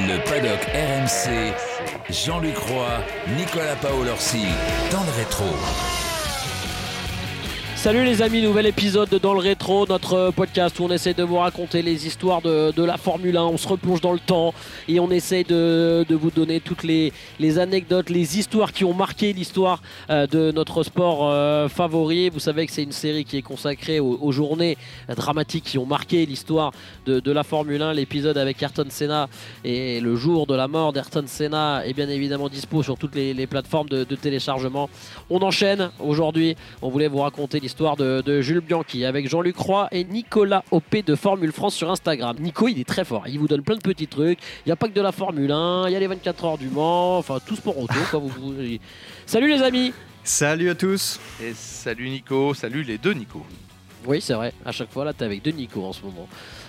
Le paddock RMC, Jean-Luc Roy, Nicolas Paolorsi, dans le rétro. Salut les amis, nouvel épisode de Dans le Rétro, notre podcast où on essaie de vous raconter les histoires de la Formule 1. On se replonge dans le temps et on essaie de vous donner toutes les anecdotes, les histoires qui ont marqué l'histoire de notre sport favori. Vous savez que c'est une série qui est consacrée aux journées dramatiques qui ont marqué l'histoire de la Formule 1. L'épisode avec Ayrton Senna et le jour de la mort d'Ayrton Senna est bien évidemment dispo sur toutes les plateformes de téléchargement. On enchaîne aujourd'hui, on voulait vous raconter l'histoire de Jules Bianchi avec Jean-Luc Roy et Nicolas OP de Formule France sur Instagram. Nico, il est très fort, il vous donne plein de petits trucs. Il n'y a pas que de la Formule 1, il y a les 24 heures du Mans, enfin tout sport auto. Salut les amis. Salut à tous. Et salut Nico, salut les deux Nico. Oui, c'est vrai, à chaque fois là t'es avec deux Nico en ce moment.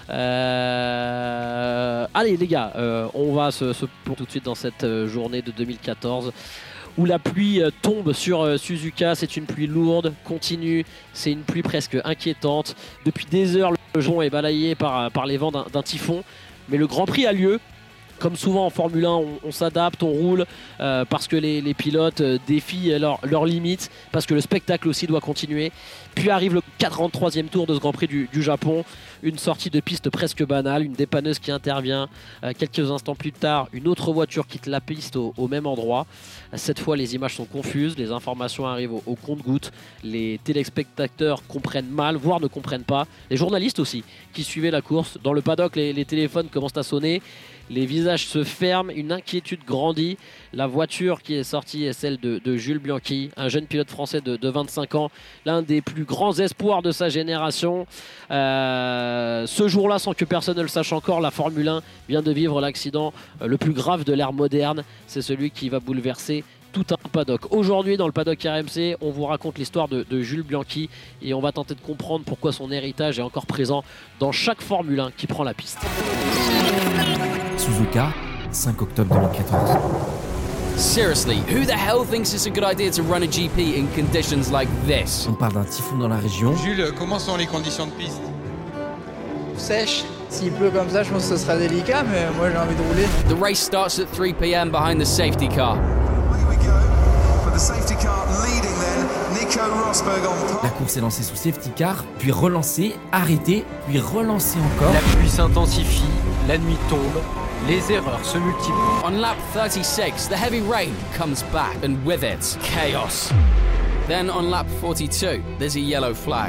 Allez les gars, on va se plonger tout de suite dans cette journée de 2014 où la pluie tombe sur Suzuka. C'est une pluie lourde, continue, c'est une pluie presque inquiétante. Depuis des heures, le Japon est balayé par les vents d'un typhon, mais le Grand Prix a lieu. Comme souvent en Formule 1, on s'adapte, on roule parce que les pilotes défient leurs limites, parce que le spectacle aussi doit continuer. Puis arrive le 43e tour de ce Grand Prix du Japon, une sortie de piste presque banale, une dépanneuse qui intervient. Quelques instants plus tard, une autre voiture quitte la piste au même endroit. Cette fois, les images sont confuses, les informations arrivent au compte-gouttes, les téléspectateurs comprennent mal, voire ne comprennent pas. Les journalistes aussi, qui suivaient la course. Dans le paddock, les téléphones commencent à sonner. Les visages se ferment, une inquiétude grandit. La voiture qui est sortie est celle de Jules Bianchi, un jeune pilote français de 25 ans, l'un des plus grands espoirs de sa génération. Ce jour-là, sans que personne ne le sache encore, la Formule 1 vient de vivre l'accident le plus grave de l'ère moderne. C'est celui qui va bouleverser tout un paddock. Aujourd'hui, dans le paddock RMC, on vous raconte l'histoire de Jules Bianchi et on va tenter de comprendre pourquoi son héritage est encore présent dans chaque Formule 1 qui prend la piste. Suzuka, 5 octobre 2014. Seriously, who the hell thinks it's a good idea to run a GP in conditions like this? On parle d'un typhon dans la région. Jules, comment sont les conditions de piste? Sèche. S'il pleut comme ça, je pense que ce sera délicat, mais moi j'ai envie de rouler. The race starts at 3 p.m. behind the safety car. Here we go. With the safety car leading then, Nico Rosberg on. La course est lancée sous safety car, puis relancée, arrêtée, puis relancée encore. La pluie s'intensifie, la nuit tombe, les erreurs se multiplient. On lap 36, the heavy rain comes back, and with it, chaos. Then on lap 42, there's a yellow flag.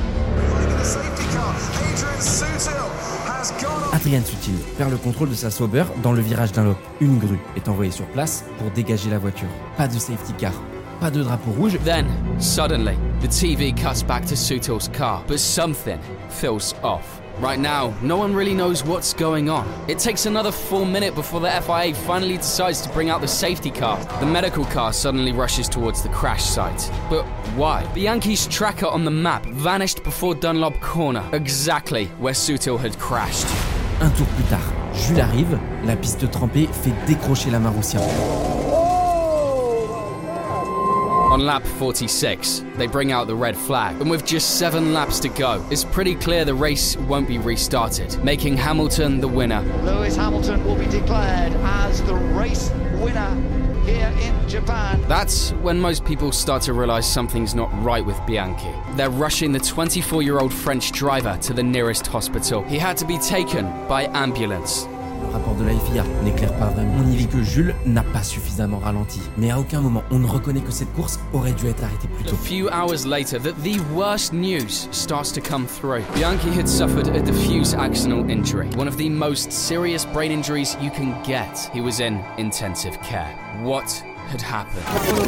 Adrian Sutil perd le contrôle de sa Sauber dans le virage d'un loop. Une grue est envoyée sur place pour dégager la voiture. Pas de safety car, pas de drapeau rouge. Then, suddenly, the TV cuts back to Sutil's car, but something feels off. Right now, no one really knows what's going on. It takes another full minute before the FIA finally decides to bring out the safety car. The medical car suddenly rushes towards the crash site. But why? Bianchi's tracker on the map vanished before Dunlop Corner, exactly where Sutil had crashed. Un tour plus tard, Jules arrive, la piste trempée fait décrocher la Marussia. On lap 46, they bring out the red flag, and with just 7 laps to go, it's pretty clear the race won't be restarted, making Hamilton the winner. Lewis Hamilton will be declared as the race winner here in Japan. That's when most people start to realize something's not right with Bianchi. They're rushing the 24-year-old French driver to the nearest hospital. He had to be taken by ambulance. Le rapport de la FIA n'éclaire pas vraiment. On y lit que Jules n'a pas suffisamment ralenti. Mais à aucun moment, on ne reconnaît que cette course aurait dû être arrêtée plus tôt. A few hours later, the worst news starts to come through. Bianchi had suffered a diffuse axonal injury, one of the most serious brain injuries you can get. He was in intensive care. What had happened?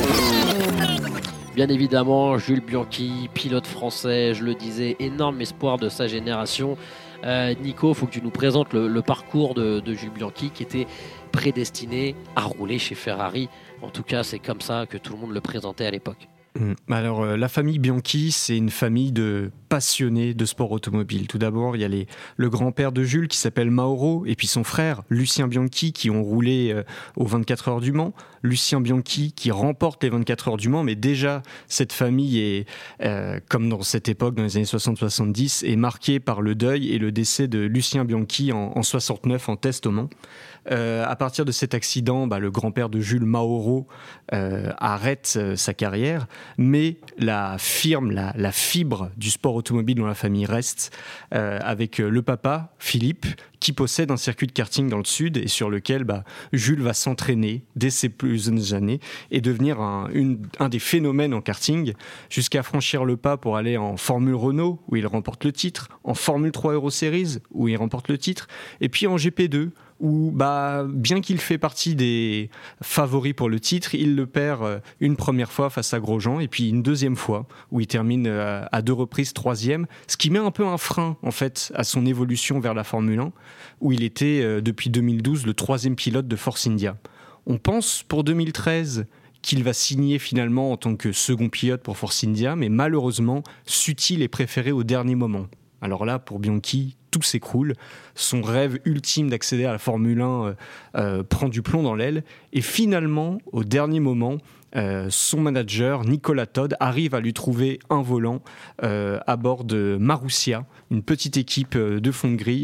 Bien évidemment, Jules Bianchi, pilote français, je le disais, énorme espoir de sa génération. Nico, il faut que tu nous présentes le parcours de Jules Bianchi qui était prédestiné à rouler chez Ferrari. En tout cas, c'est comme ça que tout le monde le présentait à l'époque. Alors, la famille Bianchi, c'est une famille de passionnés de sport automobile. Tout d'abord, il y a le grand-père de Jules qui s'appelle Mauro, et puis son frère Lucien Bianchi qui ont roulé aux 24 heures du Mans. Lucien Bianchi qui remporte les 24 heures du Mans, mais déjà cette famille est, comme dans cette époque, dans les années 60-70, est marquée par le deuil et le décès de Lucien Bianchi en 69 en test au Mans. À partir de cet accident, le grand-père de Jules, Mauro, arrête sa carrière, mais la fibre du sport automobile dans la famille reste, avec le papa, Philippe, qui possède un circuit de karting dans le sud et sur lequel Jules va s'entraîner dès ses plus jeunes années et devenir un des phénomènes en karting, jusqu'à franchir le pas pour aller en Formule Renault, où il remporte le titre, en Formule 3 Euro Series, où il remporte le titre, et puis en GP2, où bien qu'il fait partie des favoris pour le titre, il le perd une première fois face à Grosjean, et puis une deuxième fois, où il termine à 2 reprises 3e, ce qui met un peu un frein en fait à son évolution vers la Formule 1, où il était depuis 2012 le 3e pilote de Force India. On pense pour 2013 qu'il va signer finalement en tant que second pilote pour Force India, mais malheureusement, Sutil est préféré au dernier moment. Alors là, pour Bianchi, tout s'écroule. Son rêve ultime d'accéder à la Formule 1 prend du plomb dans l'aile. Et finalement, au dernier moment, son manager, Nicolas Todd, arrive à lui trouver un volant à bord de Marussia, une petite équipe de fond de grille,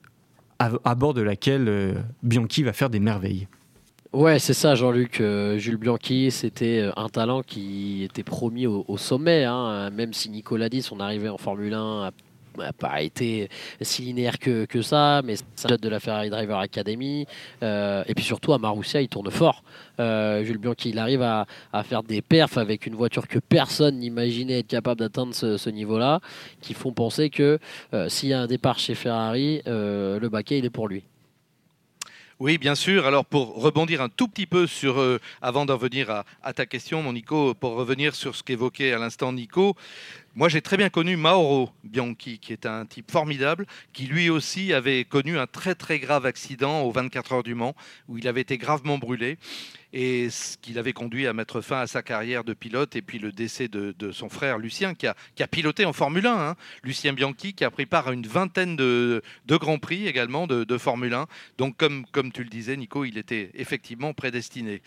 à bord de laquelle Bianchi va faire des merveilles. Ouais, c'est ça, Jean-Luc. Jules Bianchi, c'était un talent qui était promis au sommet, hein, même si Nicolas dit son arrivée en Formule 1 n'a pas été si linéaire que ça, mais c'est un pilote de la Ferrari Driver Academy, et puis surtout à Marussia il tourne fort. Jules Bianchi, il arrive à faire des perfs avec une voiture que personne n'imaginait être capable d'atteindre ce niveau-là, qui font penser que s'il y a un départ chez Ferrari, le baquet il est pour lui. Oui, bien sûr. Alors, pour rebondir un tout petit peu sur, avant d'en venir à ta question, mon Nico, pour revenir sur ce qu'évoquait à l'instant Nico, moi, j'ai très bien connu Mauro Bianchi, qui est un type formidable, qui lui aussi avait connu un très très grave accident aux 24 heures du Mans, où il avait été gravement brûlé, et ce qui l'avait conduit à mettre fin à sa carrière de pilote, et puis le décès de son frère Lucien, qui a piloté en Formule 1. Hein. Lucien Bianchi, qui a pris part à une vingtaine de Grands Prix également de Formule 1. Donc, comme tu le disais, Nico, il était effectivement prédestiné.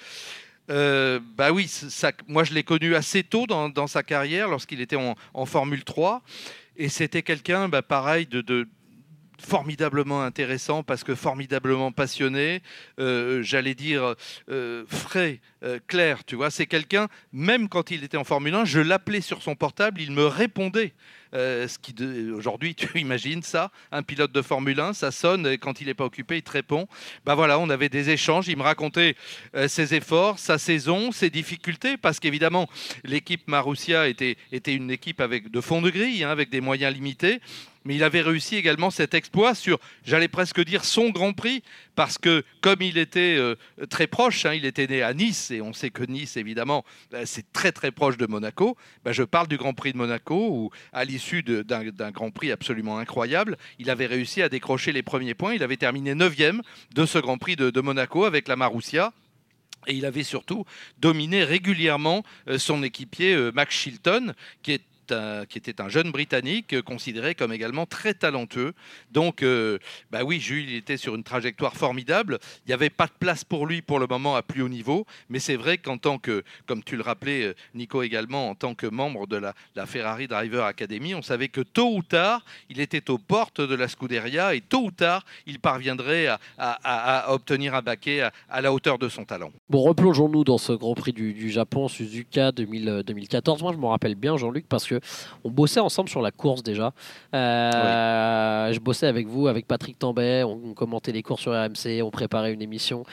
Oui, moi je l'ai connu assez tôt dans sa carrière, lorsqu'il était en Formule 3, et c'était quelqu'un pareil de formidablement intéressant, parce que formidablement passionné, j'allais dire frais, clair, tu vois, c'est quelqu'un, même quand il était en Formule 1, je l'appelais sur son portable, il me répondait. Ce qui aujourd'hui, tu imagines ça, un pilote de Formule 1, ça sonne, et quand il n'est pas occupé, il te répond. Voilà, on avait des échanges, il me racontait ses efforts, sa saison, ses difficultés, parce qu'évidemment, l'équipe Marussia était une équipe de fond de grille, hein, avec des moyens limités. Mais il avait réussi également cet exploit sur, j'allais presque dire, son Grand Prix, parce que comme il était très proche, hein, il était né à Nice, et on sait que Nice, évidemment, c'est très très proche de Monaco. Je parle du Grand Prix de Monaco, où à l'issue d'un Grand Prix absolument incroyable, il avait réussi à décrocher les premiers points. Il avait terminé 9e de ce Grand Prix de Monaco avec la Marussia. Et il avait surtout dominé régulièrement son équipier Max Chilton, qui était un jeune Britannique considéré comme également très talentueux. Donc, oui, Jules il était sur une trajectoire formidable. Il n'y avait pas de place pour lui pour le moment à plus haut niveau, mais c'est vrai qu'en tant que, comme tu le rappelais, Nico également, en tant que membre de la Ferrari Driver Academy, on savait que tôt ou tard, il était aux portes de la Scuderia, et tôt ou tard, il parviendrait à obtenir un baquet à la hauteur de son talent. Bon, replongeons-nous dans ce Grand Prix du Japon, Suzuka 2014. Moi, je me rappelle bien, Jean-Luc, parce que on bossait ensemble sur la course déjà. Oui. Je bossais avec vous, avec Patrick Tambay, on commentait les courses sur RMC, on préparait une émission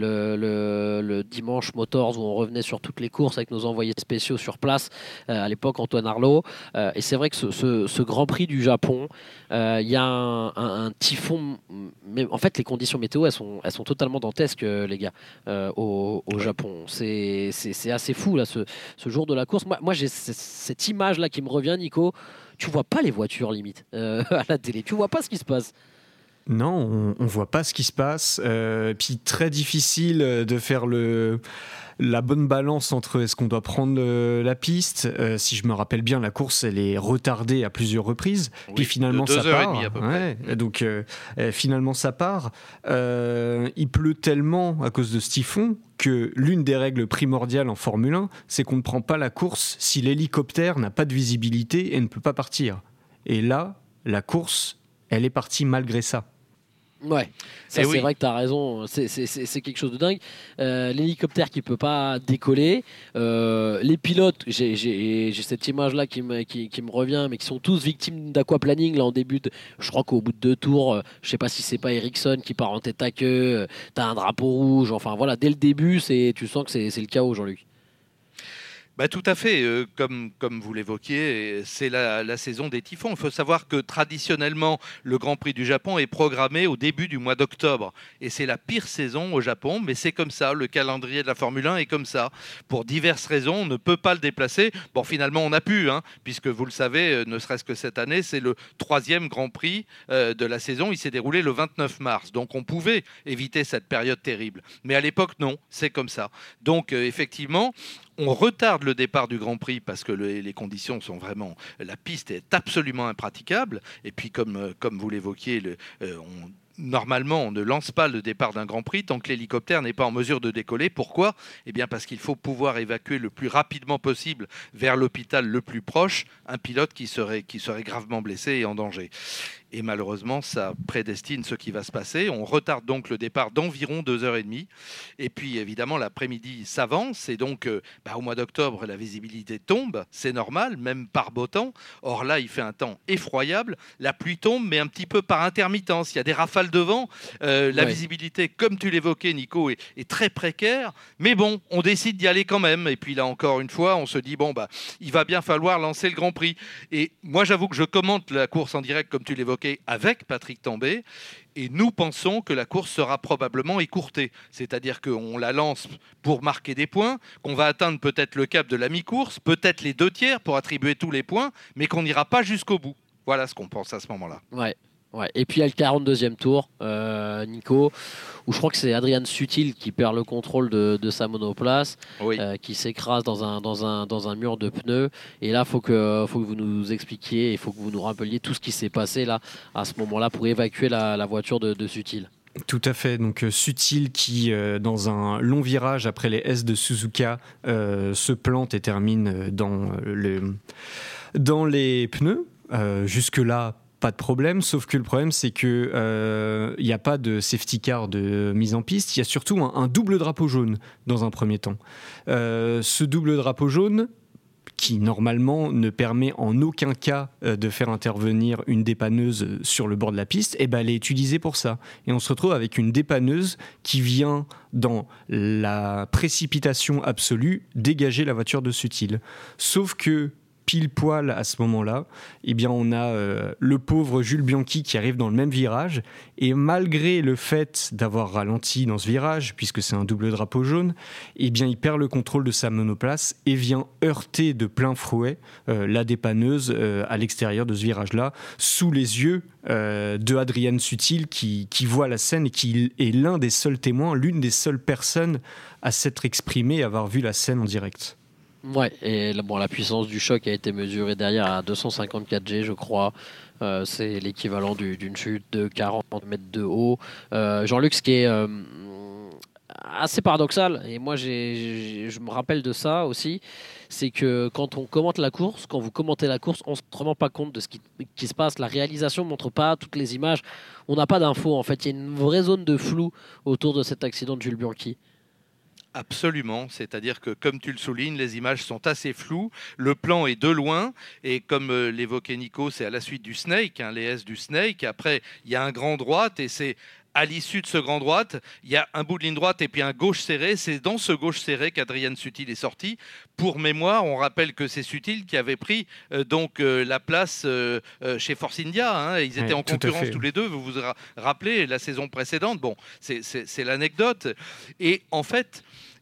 le dimanche Motors où on revenait sur toutes les courses avec nos envoyés spéciaux sur place, à l'époque Antoine Arlot. Et c'est vrai que ce Grand Prix du Japon, il y a un typhon. Mais en fait, les conditions météo, elles sont totalement dantesques, les gars, au Japon. C'est assez fou là, ce jour de la course. Moi j'ai cette image là qui me revient, Nico. Tu vois pas les voitures limite à la télé. Tu vois pas ce qui se passe. Non, on voit pas ce qui se passe. Puis très difficile de faire la bonne balance entre est-ce qu'on doit prendre la piste. Si je me rappelle bien, la course elle est retardée à plusieurs reprises. Oui, puis finalement de ça 2h30 part. à peu près. Donc finalement ça part. Il pleut tellement à cause de ce typhon que l'une des règles primordiales en Formule 1, c'est qu'on ne prend pas la course si l'hélicoptère n'a pas de visibilité et ne peut pas partir. Et là, la course, elle est partie malgré ça. Ouais, ça c'est vrai que tu as raison, c'est quelque chose de dingue. L'hélicoptère qui peut pas décoller, les pilotes, j'ai cette image-là qui me revient, mais qui sont tous victimes d'aquaplaning là en début je crois qu'au bout de 2 tours, je sais pas si c'est pas Ericsson qui part en tête à queue, t'as un drapeau rouge, enfin voilà, dès le début, tu sens que c'est le chaos, Jean-Luc. Bah, tout à fait, comme vous l'évoquiez, c'est la saison des typhons. Il faut savoir que traditionnellement, le Grand Prix du Japon est programmé au début du mois d'octobre. Et c'est la pire saison au Japon, mais c'est comme ça, le calendrier de la Formule 1 est comme ça. Pour diverses raisons, on ne peut pas le déplacer. Bon, finalement, on a pu, puisque vous le savez, ne serait-ce que cette année, c'est le 3e Grand Prix de la saison. Il s'est déroulé le 29 mars. Donc on pouvait éviter cette période terrible. Mais à l'époque, non, c'est comme ça. Donc effectivement, on retarde le départ du Grand Prix parce que les conditions sont vraiment... La piste est absolument impraticable. Et puis, comme vous l'évoquiez, normalement, on ne lance pas le départ d'un Grand Prix tant que l'hélicoptère n'est pas en mesure de décoller. Pourquoi ? Eh bien, parce qu'il faut pouvoir évacuer le plus rapidement possible vers l'hôpital le plus proche un pilote qui serait gravement blessé et en danger. Et malheureusement, ça prédestine ce qui va se passer. On retarde donc le départ d'environ 2h30. Et puis, évidemment, l'après-midi s'avance. Et donc, au mois d'octobre, la visibilité tombe. C'est normal, même par beau temps. Or là, il fait un temps effroyable. La pluie tombe, mais un petit peu par intermittence. Il y a des rafales de vent. La visibilité, comme tu l'évoquais, Nico, est très précaire. Mais bon, on décide d'y aller quand même. Et puis là, encore une fois, on se dit, il va bien falloir lancer le Grand Prix. Et moi, j'avoue que je commente la course en direct, comme tu l'évoquais, avec Patrick Tambay, et nous pensons que la course sera probablement écourtée, c'est-à-dire qu'on la lance pour marquer des points, qu'on va atteindre peut-être le cap de la mi-course, peut-être les 2/3 pour attribuer tous les points, mais qu'on n'ira pas jusqu'au bout. Voilà ce qu'on pense à ce moment-là. Ouais. Et puis il y a le 42e tour, Nico, où je crois que c'est Adrian Sutil qui perd le contrôle de sa monoplace, qui s'écrase dans un mur de pneus. Et là, faut que vous nous expliquiez, il faut que vous nous rappeliez tout ce qui s'est passé là à ce moment-là pour évacuer la voiture de Sutil. Tout à fait, donc Sutil qui, dans un long virage après les S de Suzuka, se plante et termine dans les pneus. Jusque-là, pas de problème, sauf que le problème c'est que il n'y a pas de safety car de mise en piste, il y a surtout un double drapeau jaune dans un premier temps. Ce double drapeau jaune qui normalement ne permet en aucun cas de faire intervenir une dépanneuse sur le bord de la piste, elle est utilisée pour ça. Et on se retrouve avec une dépanneuse qui vient, dans la précipitation absolue, dégager la voiture de Sutil. Sauf que pile poil à ce moment-là, on a le pauvre Jules Bianchi qui arrive dans le même virage, et malgré le fait d'avoir ralenti dans ce virage, puisque c'est un double drapeau jaune, il perd le contrôle de sa monoplace et vient heurter de plein fouet la dépanneuse à l'extérieur de ce virage-là, sous les yeux de Adrian Sutil qui voit la scène et qui est l'un des seuls témoins, l'une des seules personnes à s'être exprimée et avoir vu la scène en direct. Ouais, et la puissance du choc a été mesurée derrière à 254 G, je crois. C'est l'équivalent d'une chute de 40 mètres de haut. Jean-Luc, ce qui est assez paradoxal, et moi je me rappelle de ça aussi, c'est que quand on commente la course, quand vous commentez la course, on ne se rend vraiment pas compte de ce qui se passe. La réalisation ne montre pas toutes les images. On n'a pas d'infos, en fait. Il y a une vraie zone de flou autour de cet accident de Jules Bianchi. Absolument, c'est-à-dire que comme tu le soulignes, les images sont assez floues, le plan est de loin, et comme l'évoquait Nico, c'est à la suite du Snake, les S du Snake, après il y a un grand droite, et c'est à l'issue de ce grand droite, il y a un bout de ligne droite et puis un gauche serré. C'est dans ce gauche serré qu'Adrian Sutil est sorti. Pour mémoire, on rappelle que c'est Sutil qui avait pris la place chez Force India. Ils étaient en concurrence tous les deux. Vous vous rappelez la saison précédente. Bon, c'est l'anecdote. Et en fait,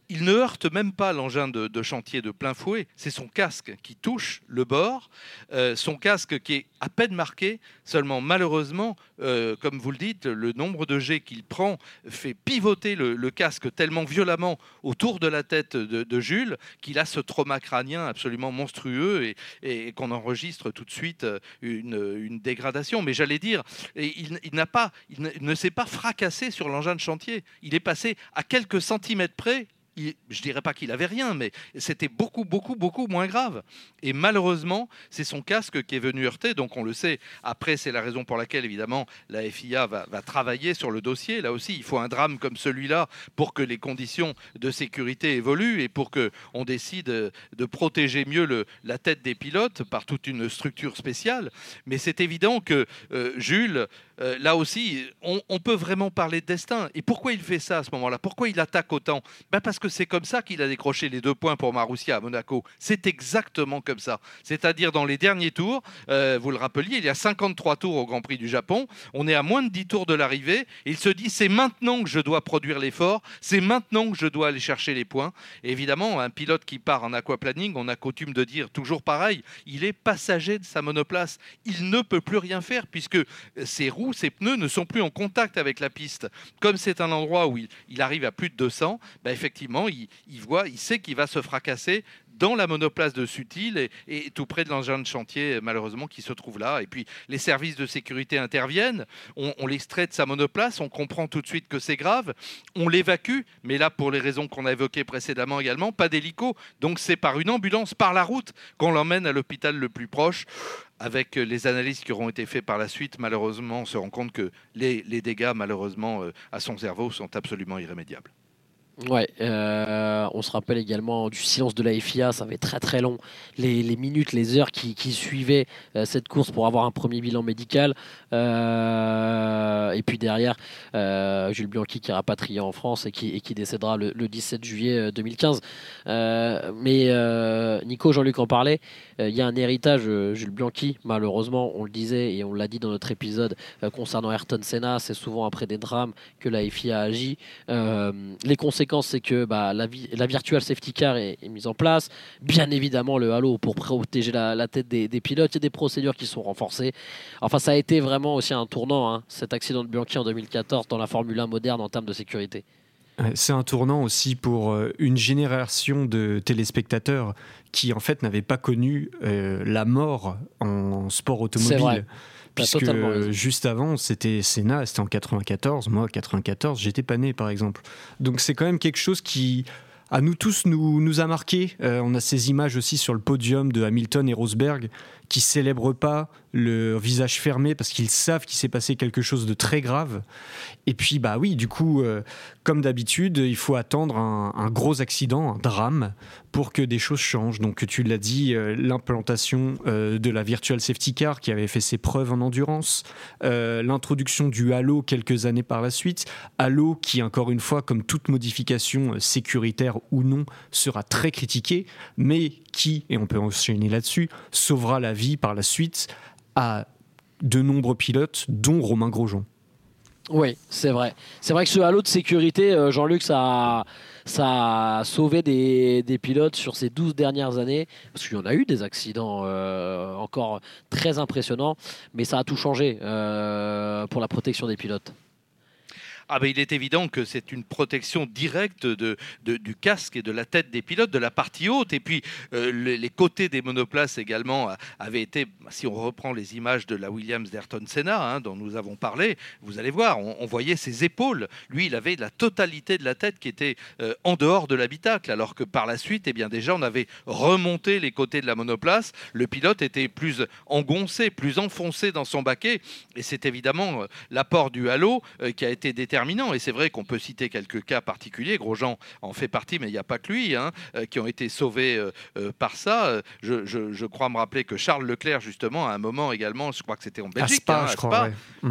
il ne heurte même pas l'engin de chantier de plein fouet, c'est son casque qui touche le bord, son casque qui est à peine marqué, seulement malheureusement, comme vous le dites, le nombre de jets qu'il prend fait pivoter le casque tellement violemment autour de la tête de Jules qu'il a ce trauma crânien absolument monstrueux et qu'on enregistre tout de suite une dégradation. Mais j'allais dire, il ne s'est pas fracassé sur l'engin de chantier, il est passé à quelques centimètres près. Je dirais pas qu'il avait rien, mais c'était beaucoup moins grave. Et malheureusement, c'est son casque qui est venu heurter. Donc on le sait. Après, c'est la raison pour laquelle évidemment la FIA va travailler sur le dossier. Là aussi, il faut un drame comme celui-là pour que les conditions de sécurité évoluent et pour que on décide de protéger mieux la tête des pilotes par toute une structure spéciale. Mais c'est évident que Jules, là aussi, on peut vraiment parler de destin. Et pourquoi il fait ça à ce moment-là? Pourquoi il attaque autant? Parce que c'est comme ça qu'il a décroché les 2 points pour Marussia à Monaco. C'est exactement comme ça. C'est-à-dire dans les derniers tours, vous le rappeliez, il y a 53 tours au Grand Prix du Japon. On est à moins de 10 tours de l'arrivée. Et il se dit, c'est maintenant que je dois produire l'effort. C'est maintenant que je dois aller chercher les points. Et évidemment, un pilote qui part en aquaplaning, on a coutume de dire toujours pareil, il est passager de sa monoplace. Il ne peut plus rien faire puisque ses roues, ses pneus ne sont plus en contact avec la piste. Comme c'est un endroit où il arrive à plus de 200, effectivement, il sait qu'il va se fracasser dans la monoplace de Sutil et tout près de l'engin de chantier, malheureusement, qui se trouve là. Et puis, les services de sécurité interviennent, on l'extrait de sa monoplace, on comprend tout de suite que c'est grave, on l'évacue, mais là, pour les raisons qu'on a évoquées précédemment également, pas d'hélico, donc c'est par une ambulance, par la route, qu'on l'emmène à l'hôpital le plus proche. Avec les analyses qui auront été faites par la suite, malheureusement, on se rend compte que les dégâts, malheureusement, à son cerveau sont absolument irrémédiables. Ouais, on se rappelle également du silence de la FIA, ça va être très très long, les minutes, les heures qui suivaient cette course pour avoir un premier bilan médical, et puis derrière Jules Bianchi qui est rapatrié en France et qui décédera le 17 juillet 2015. Mais Nico, Jean-Luc en parlait, il y a un héritage Jules Bianchi, malheureusement, on le disait et on l'a dit dans notre épisode concernant Ayrton Senna, c'est souvent après des drames que la FIA agit. Les conséquences, c'est que la virtual safety car est mise en place. Bien évidemment, le halo pour protéger la tête des pilotes. Il y a des procédures qui sont renforcées. Enfin, ça a été vraiment aussi un tournant, cet accident de Bianchi en 2014 dans la Formule 1 moderne en termes de sécurité. C'est un tournant aussi pour une génération de téléspectateurs qui en fait n'avaient pas connu la mort en sport automobile. Puisque juste avant, c'était Senna, c'était en 94. Moi, 94, j'étais pas né, par exemple. Donc c'est quand même quelque chose qui, à nous tous, nous a marqué. On a ces images aussi sur le podium de Hamilton et Rosberg qui célèbrent pas le visage fermé parce qu'ils savent qu'il s'est passé quelque chose de très grave. Et puis, oui, du coup, comme d'habitude, il faut attendre un gros accident, un drame, pour que des choses changent. Donc, tu l'as dit, l'implantation de la Virtual Safety Car qui avait fait ses preuves en endurance, l'introduction du halo quelques années par la suite, halo qui, encore une fois, comme toute modification sécuritaire ou non, sera très critiquée, mais qui, et on peut enchaîner là-dessus, sauvera la vie par la suite à de nombreux pilotes, dont Romain Grosjean. Oui, c'est vrai. C'est vrai que ce halo de sécurité, Jean-Luc, ça a sauvé des pilotes sur ces 12 dernières années, parce qu'il y en a eu des accidents encore très impressionnants, mais ça a tout changé pour la protection des pilotes. Il est évident que c'est une protection directe du casque et de la tête des pilotes, de la partie haute. Et puis, les côtés des monoplaces également avaient été, si on reprend les images de la Williams d'Ayrton Senna, dont nous avons parlé, vous allez voir, on voyait ses épaules. Lui, il avait la totalité de la tête qui était en dehors de l'habitacle, alors que par la suite, déjà, on avait remonté les côtés de la monoplace. Le pilote était plus engoncé, plus enfoncé dans son baquet. Et c'est évidemment l'apport du halo qui a été déterminant. Et c'est vrai qu'on peut citer quelques cas particuliers. Grosjean en fait partie, mais il n'y a pas que lui, qui ont été sauvés par ça. Je crois me rappeler que Charles Leclerc, justement, à un moment également, je crois que c'était en Belgique, à Spa,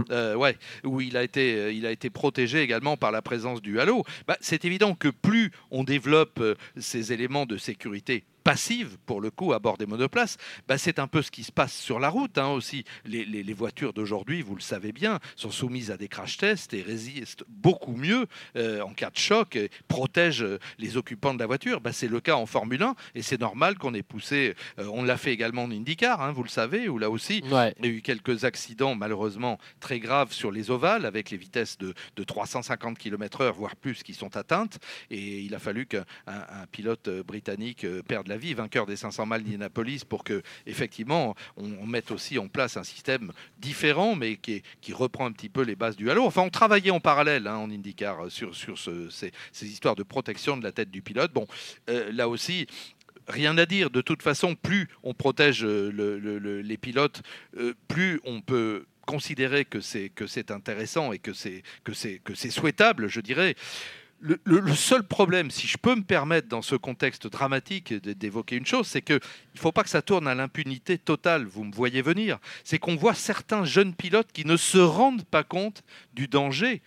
où il a été protégé également par la présence du halo. C'est évident que plus on développe ces éléments de sécurité passive, pour le coup, à bord des monoplaces, c'est un peu ce qui se passe sur la route aussi. Les voitures d'aujourd'hui, vous le savez bien, sont soumises à des crash tests et résistent beaucoup mieux en cas de choc, et protègent les occupants de la voiture. C'est le cas en Formule 1 et c'est normal qu'on ait poussé. On l'a fait également en IndyCar, vous le savez, où là aussi, il y a eu quelques accidents malheureusement très graves sur les ovales avec les vitesses de 350 km/h, voire plus, qui sont atteintes. Et il a fallu qu'un pilote britannique perde la vie, vainqueur des 500 miles d'Indianapolis, pour que effectivement on mette aussi en place un système différent, mais qui reprend un petit peu les bases du halo. Enfin, on travaillait en parallèle en IndyCar sur ces histoires de protection de la tête du pilote. Bon, là aussi, rien à dire. De toute façon, plus on protège les pilotes, plus on peut considérer que c'est intéressant et que c'est souhaitable, je dirais. Le seul problème, si je peux me permettre dans ce contexte dramatique d'évoquer une chose, c'est qu'il ne faut pas que ça tourne à l'impunité totale, vous me voyez venir. C'est qu'on voit certains jeunes pilotes qui ne se rendent pas compte du danger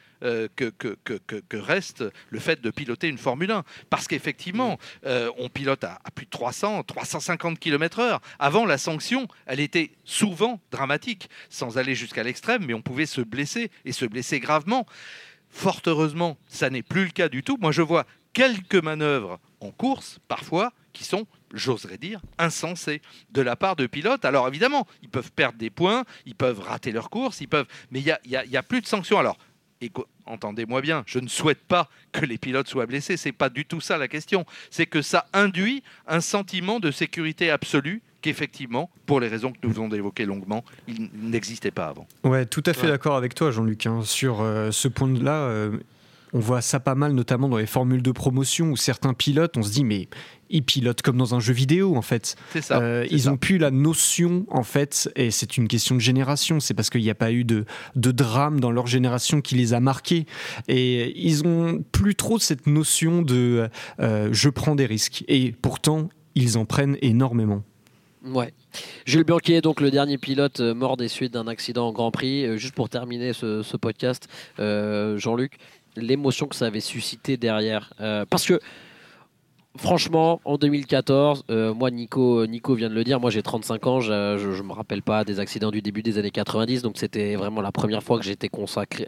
que reste le fait de piloter une Formule 1. Parce qu'effectivement, on pilote à plus de 300, 350 km/h. Avant, la sanction, elle était souvent dramatique, sans aller jusqu'à l'extrême, mais on pouvait se blesser, et se blesser gravement. Fort heureusement, ça n'est plus le cas du tout. Moi, je vois quelques manœuvres en course, parfois, qui sont, j'oserais dire, insensées de la part de pilotes. Alors évidemment, ils peuvent perdre des points, ils peuvent rater leur course, mais il y a plus de sanctions. Alors, entendez-moi bien, je ne souhaite pas que les pilotes soient blessés, c'est pas du tout ça la question. C'est que ça induit un sentiment de sécurité absolue qu'effectivement, pour les raisons que nous venons d'évoquer longuement, il n'existait pas avant. Ouais, tout à fait d'accord avec toi, Jean-Luc. Sur ce point-là, on voit ça pas mal, notamment dans les formules de promotion, où certains pilotes, on se dit, mais ils pilotent comme dans un jeu vidéo, en fait. C'est ça. Ils n'ont plus la notion, en fait, et c'est une question de génération. C'est parce qu'il n'y a pas eu de drame dans leur génération qui les a marqués. Et ils n'ont plus trop cette notion de je prends des risques. Et pourtant, ils en prennent énormément. Ouais. Jules Bianchi, donc le dernier pilote mort des suites d'un accident en Grand Prix. Juste pour terminer ce podcast, Jean-Luc, l'émotion que ça avait suscité derrière. Parce que, franchement, en 2014, moi, Nico vient de le dire, moi j'ai 35 ans, je ne me rappelle pas des accidents du début des années 90, donc c'était vraiment la première fois que j'étais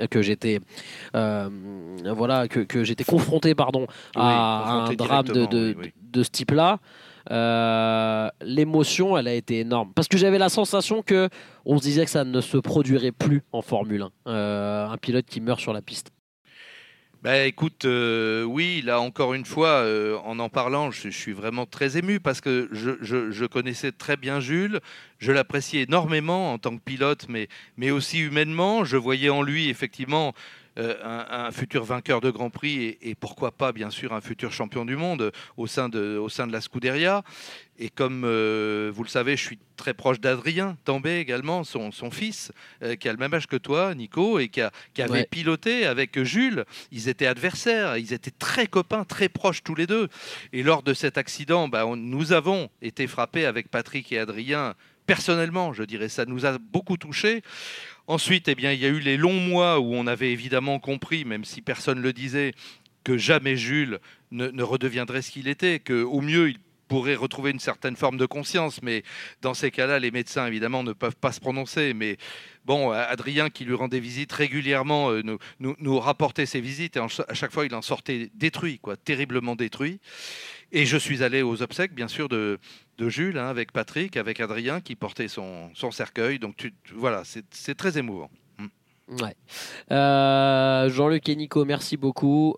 confronté à un drame de ce type-là. L'émotion, elle a été énorme parce que j'avais la sensation que on se disait que ça ne se produirait plus en Formule 1, un pilote qui meurt sur la piste. Écoute, oui, là encore une fois, en parlant, je suis vraiment très ému parce que je connaissais très bien Jules, je l'appréciais énormément en tant que pilote, mais aussi humainement. Je voyais en lui effectivement un futur vainqueur de Grand Prix et pourquoi pas, bien sûr, un futur champion du monde au sein de la Scuderia. Et comme vous le savez, je suis très proche d'Adrien Tambay également, son fils, qui a le même âge que toi, Nico, et qui avait piloté avec Jules. Ils étaient adversaires, ils étaient très copains, très proches tous les deux. Et lors de cet accident, nous avons été frappés avec Patrick et Adrien. Personnellement, je dirais, ça nous a beaucoup touchés. Ensuite, il y a eu les longs mois où on avait évidemment compris, même si personne ne le disait, que jamais Jules ne redeviendrait ce qu'il était, qu'au mieux, il pourrait retrouver une certaine forme de conscience. Mais dans ces cas-là, les médecins, évidemment, ne peuvent pas se prononcer. Mais bon, Adrien, qui lui rendait visite régulièrement, nous rapportait ses visites. Et à chaque fois, il en sortait détruit, terriblement détruit. Et je suis allé aux obsèques, bien sûr, de Jules, avec Patrick, avec Adrien, qui portait son cercueil. Donc voilà, c'est très émouvant. Ouais. Jean-Luc et Nico, merci beaucoup.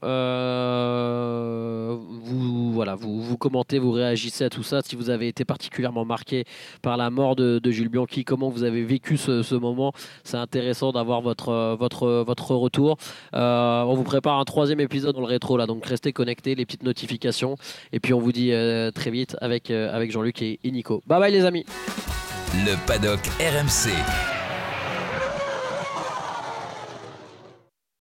Vous commentez, vous réagissez à tout ça. Si vous avez été particulièrement marqué par la mort de Jules Bianchi, comment vous avez vécu ce moment, c'est intéressant d'avoir votre retour. On vous prépare un 3e épisode dans le rétro là, donc restez connectés, les petites notifications, et puis on vous dit très vite avec Jean-Luc et Nico. Bye bye les amis. Le paddock RMC.